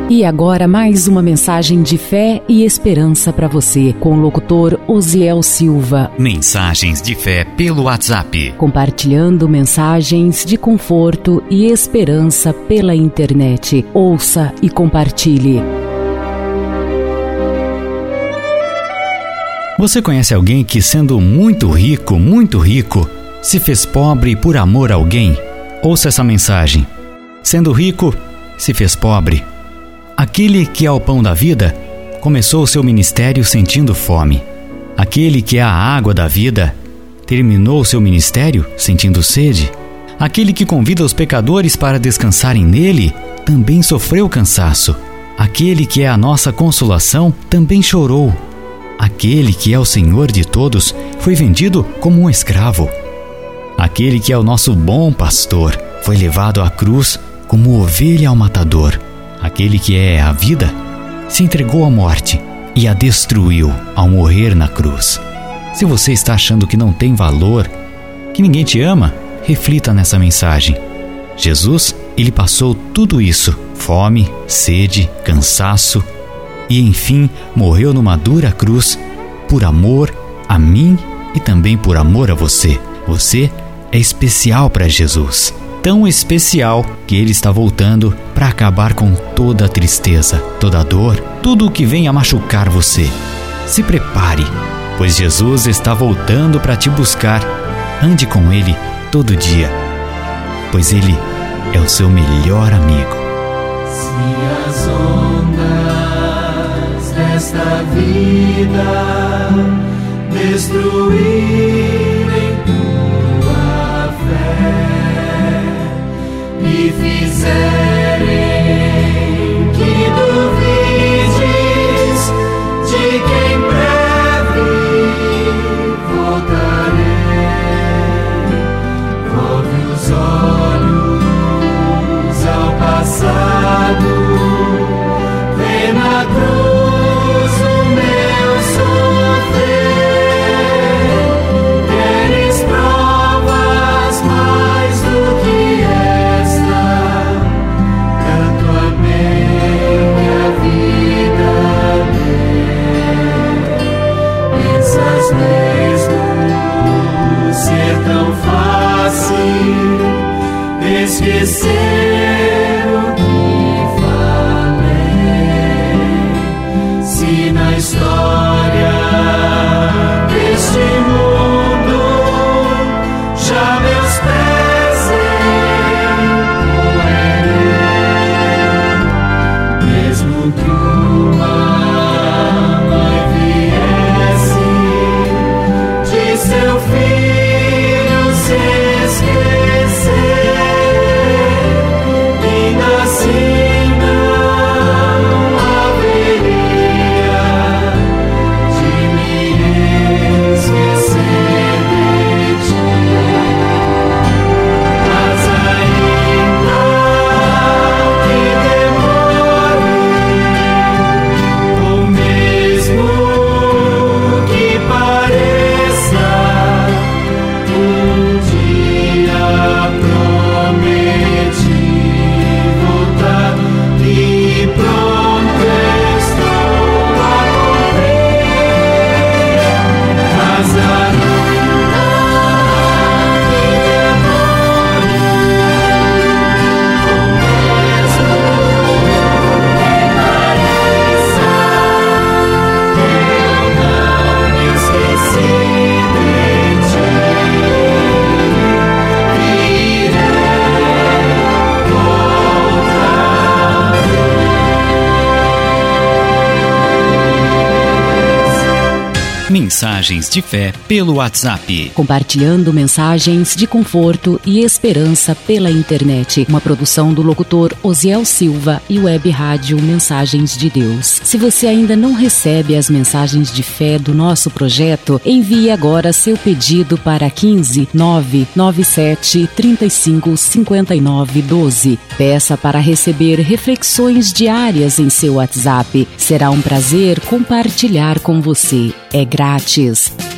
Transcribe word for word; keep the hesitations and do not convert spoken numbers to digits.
E agora mais uma mensagem de fé e esperança para você, com o locutor Osiel Silva. Mensagens de fé pelo WhatsApp. Compartilhando mensagens de conforto e esperança pela internet. Ouça e compartilhe. Você conhece alguém que, sendo muito rico, muito rico, se fez pobre por amor a alguém? Ouça essa mensagem. Sendo rico, se fez pobre. Aquele que é o pão da vida, começou o seu ministério sentindo fome. Aquele que é a água da vida, terminou o seu ministério sentindo sede. Aquele que convida os pecadores para descansarem nele, também sofreu cansaço. Aquele que é a nossa consolação, também chorou. Aquele que é o Senhor de todos, foi vendido como um escravo. Aquele que é o nosso bom pastor, foi levado à cruz como ovelha ao matador. Aquele que é a vida, se entregou à morte e a destruiu ao morrer na cruz. Se você está achando que não tem valor, que ninguém te ama, reflita nessa mensagem. Jesus, ele passou tudo isso, fome, sede, cansaço, e enfim morreu numa dura cruz por amor a mim e também por amor a você. Você é especial para Jesus. Tão especial que Ele está voltando para acabar com toda a tristeza, toda a dor, tudo o que vem a machucar você. Se prepare, pois Jesus está voltando para te buscar. Ande com Ele todo dia, pois Ele é o seu melhor amigo. Se as ondas desta vida destruírem tua fé e fizerem que duvides de que em breve voltarei, volve os olhos ao passado, vê na cruz o meu sofrer, queres provas mais do que mesmo ser tão fácil esquecer o que falei, se na história deste mundo já meus pés empoeirei, mesmo que uma seu filho se esquecer, ainda assim não haveria de me esquecer de ti. Mas ainda que demore, ou mesmo que pareça, Mensagens de fé pelo WhatsApp. Compartilhando mensagens de conforto e esperança pela internet. Uma produção do locutor Osiel Silva e Web Rádio Mensagens de Deus. Se você ainda não recebe as mensagens de fé do nosso projeto, envie agora seu pedido para quinze, nove nove sete, trinta e cinco, cinquenta e nove, doze. Peça para receber reflexões diárias em seu WhatsApp. Será um prazer compartilhar com você. É grátis.